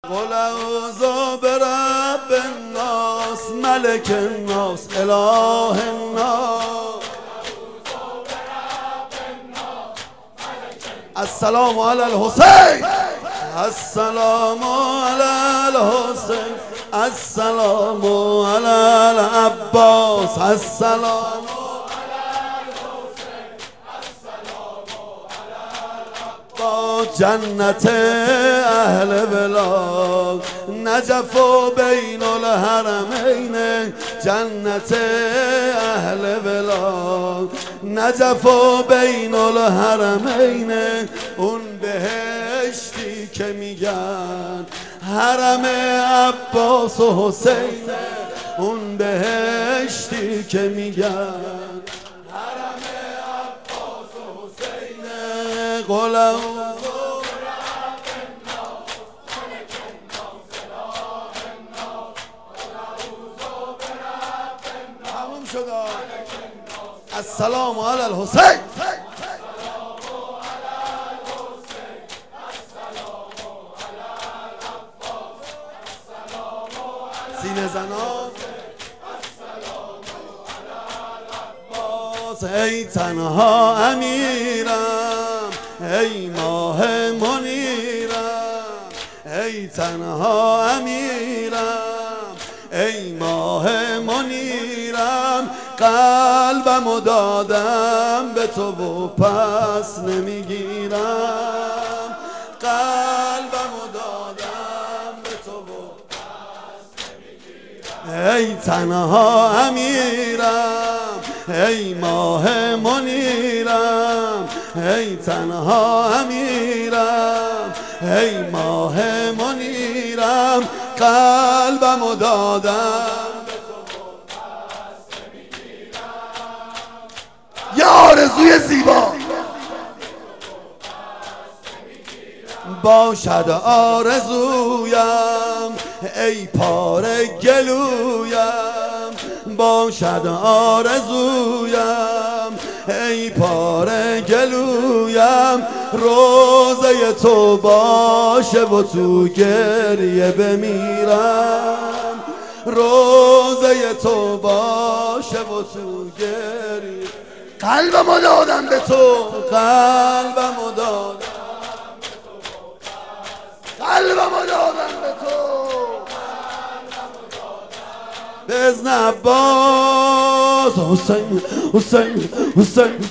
قل اعوذ برب الناس ملک الناس اله الناس. السلام علی الحسین، السلام علی الحسین، السلام علی العباس، السلام جنت اهل بلاد نجف و بین الحرمین. جنت اهل بلاد نجف و بین الحرمین. اون بهشتی که میگن حرم عباس و حسین. اون بهشتی که میگن حرم عباس و حسین. قل السلام علی الحسین، سینه زنان. ای تنها امیرم، ای ماه منیرم. ای تنها امیرم، ای ماه منیرم. قلبمو دادم به تو و پس نمیگیرم. قلبمو دادم به تو و پس نمیگیرم. ای تنها امیرم، ای ماه منیرم. ای تنها امیرم، ای ماه منیرم. قلبمو دادم یه آرزوی زیبا باشد آرزویم، ای پاره گلویم. باشد آرزویم، ای پاره گلویم. روزه تو باشه و تو گریه بمیرم. روزه تو باشه و تو گریه. قلبمو دادم به تو، قلبمو دادم، قلبمو دادم به تو. به اذن عباس حسین، حسین، حسین.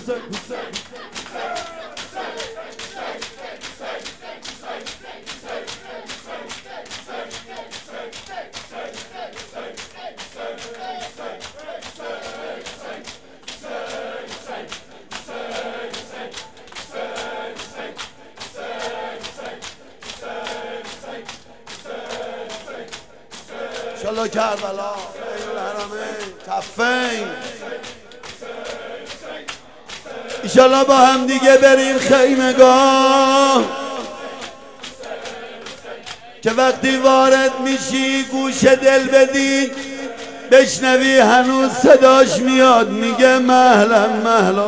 انشالله کربلا بین الحرمین کفین. انشالله با هم دیگه بریم خیمگاه که وقتی وارد میشی گوش دل بدی بشنوی هنوز صداش میاد میگه مهلا مهلا.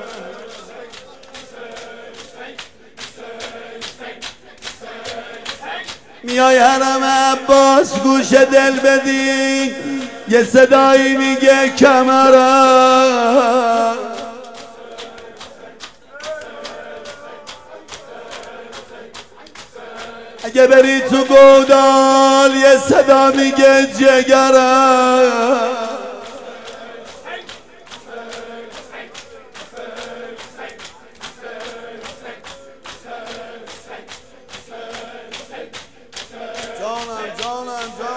میای حرم عباس گوش دل بدی یه صدایی میگه کمرم. اگه بری تو گودال یه صدا میگه جگرم. جانم جانم جانم.